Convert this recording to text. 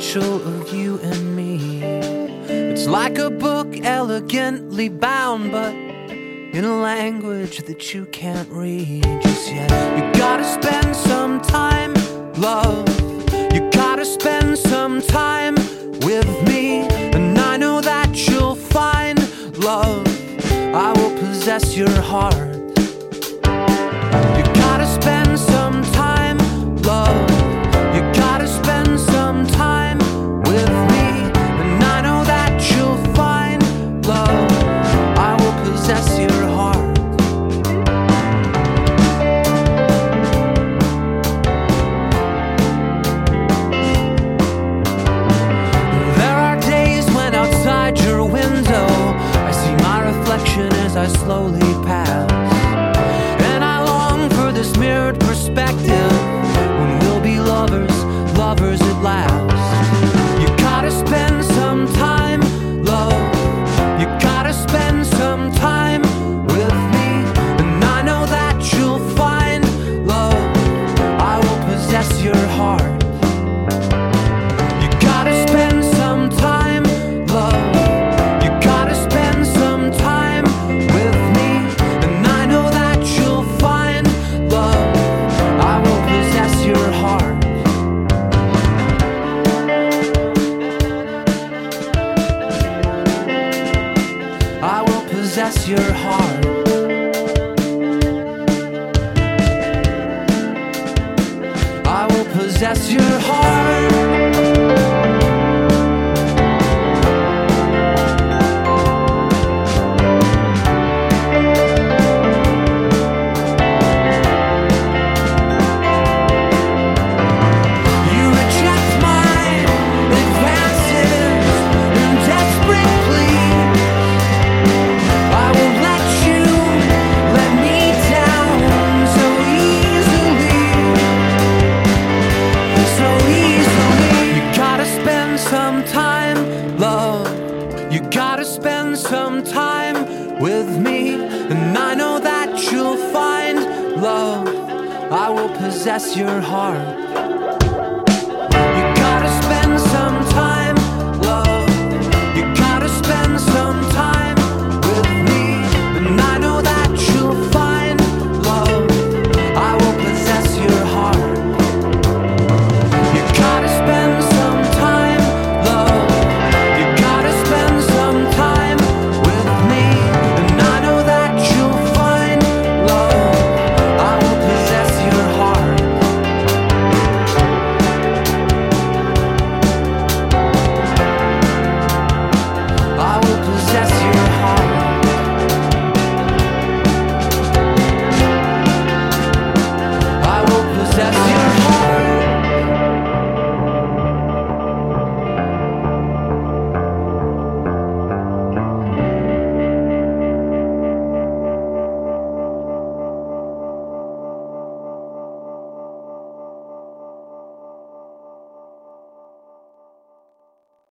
potential of you and me. It's like a book elegantly bound, but in a language that you can't read just yet. You gotta spend some time, love. You gotta spend some time with me, and I know that you'll find love. I will possess your heart. You gotta spend some time, love. You gotta spend some time with me, and I know that you'll find love. I will possess your heart. There are days when outside your window I see my reflection as I slowly pass, and I long for this mirrored perspective when we'll be lovers, lovers at last. You gotta spend some time, love. You gotta spend some time with me, and I know that you'll find love. I will possess your heart. You gotta spend some time, love. You gotta spend some time with me, and I know that you'll find love. I will possess your heart. I will possess your heart. I will possess your heart. You reject my advances and desperate pleas. I won't let you let me down so easily, so easily. You gotta spend some time, love. You gotta spend some time with me, and I know that you'll find love. I will possess your heart.